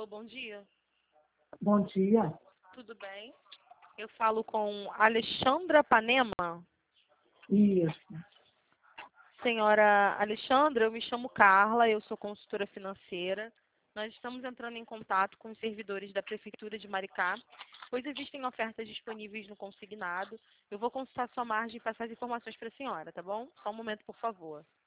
Alô, bom dia. Bom dia. Tudo bem? Eu falo com Alexandra Panema. Isso. Senhora Alexandra, eu me chamo Carla, eu sou consultora financeira. Nós estamos entrando em contato com os servidores da Prefeitura de Maricá, pois existem ofertas disponíveis no consignado. Eu vou consultar sua margem e passar as informações para a senhora, tá bom? Só um momento, por favor.